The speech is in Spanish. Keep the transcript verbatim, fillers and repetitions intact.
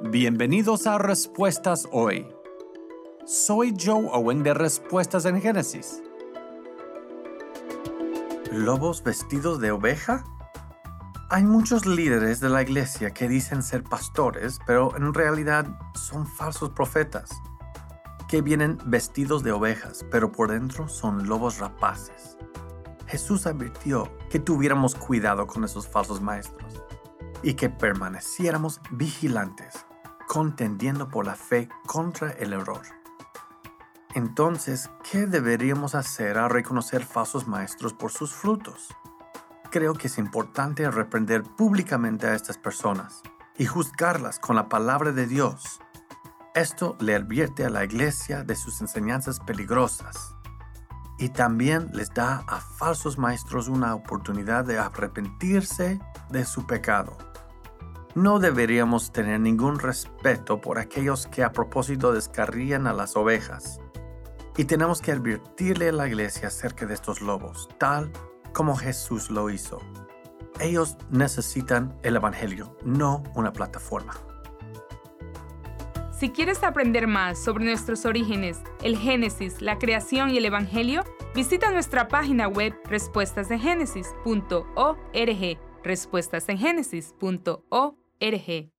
Bienvenidos a Respuestas Hoy. Soy Joe Owen de Respuestas en Génesis. ¿Lobos vestidos de oveja? Hay muchos líderes de la iglesia que dicen ser pastores, pero en realidad son falsos profetas, que vienen vestidos de ovejas, pero por dentro son lobos rapaces. Jesús advirtió que tuviéramos cuidado con esos falsos maestros y que permaneciéramos vigilantes, contendiendo por la fe contra el error. Entonces, ¿qué deberíamos hacer al reconocer falsos maestros por sus frutos? Creo que es importante reprender públicamente a estas personas y juzgarlas con la palabra de Dios. Esto le advierte a la iglesia de sus enseñanzas peligrosas y también les da a falsos maestros una oportunidad de arrepentirse de su pecado. No deberíamos tener ningún respeto por aquellos que a propósito descarrían a las ovejas. Y tenemos que advertirle a la iglesia acerca de estos lobos, tal como Jesús lo hizo. Ellos necesitan el Evangelio, no una plataforma. Si quieres aprender más sobre nuestros orígenes, el Génesis, la creación y el Evangelio, visita nuestra página web respuestas en génesis punto org, respuestas en génesis punto org.